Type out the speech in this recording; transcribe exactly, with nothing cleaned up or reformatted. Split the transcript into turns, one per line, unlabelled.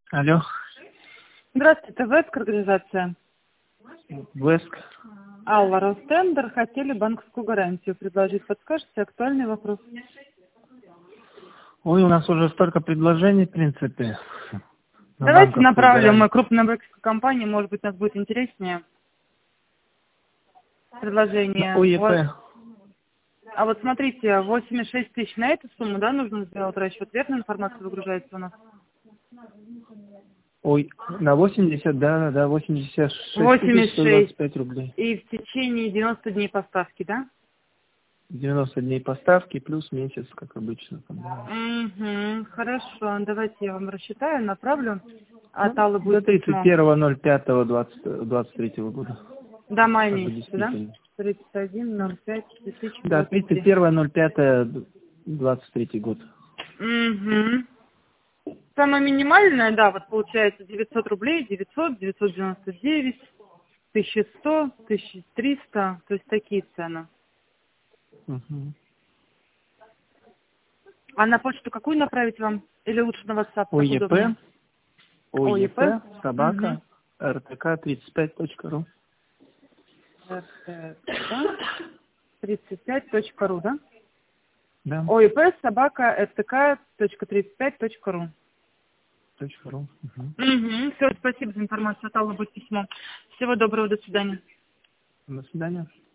Алло.
Здравствуйте, ВЭСК организация.
ВЭСК.
Алла, Ростендер, хотели банковскую гарантию предложить. Подскажете актуальный вопрос?
Ой, у нас уже столько предложений, в принципе. на
Давайте
банковскую
направлю.
гарантию.
Мы крупная брокерская компания, может быть, нас будет интереснее
На
предложение. У вас-
ОЕП.
А вот смотрите, восемьдесят шесть тысяч на эту сумму, да, нужно сделать расчет? Верно информация выгружается у нас?
Ой, на восемьдесят, да, да, да, восемьдесят шесть тысяч
восемьдесят
сто
шесть.
двадцать пять рублей.
И в течение девяноста дней поставки, да?
девяносто дней поставки плюс месяц, как обычно. Там, да.
Угу, хорошо. Давайте я вам рассчитаю, направлю. От
Ну,
Аллы
до
будет
тридцать
письмо.
первого ноль пятого двадцать третьего года.
До мая
Как бы
месяца, да?
действительно.
тридцать один ноль пять две тысячи
Да,
двадцать
тридцать
три.
первого ноль пятого двадцать третий год.
Угу. Самое минимальное, да, вот получается девятьсот рублей, девятьсот, девятьсот девяносто девять, тысяча сто, тысяча триста, то есть такие цены.
Угу.
А на почту какую направить вам? Или лучше на WhatsApp, как
ОЕП.
удобнее?
ОЕП,
ОЕП?
собака, РТК тридцать пять точка ру.
тридцать пять точка ру, да?
Да,
ОЕП, собака, РТК, точка тридцать пять точка ру.
точка ру. Угу.
Угу. Все, спасибо за информацию. От Аллы будет письмо. Всего доброго, до свидания.
До свидания.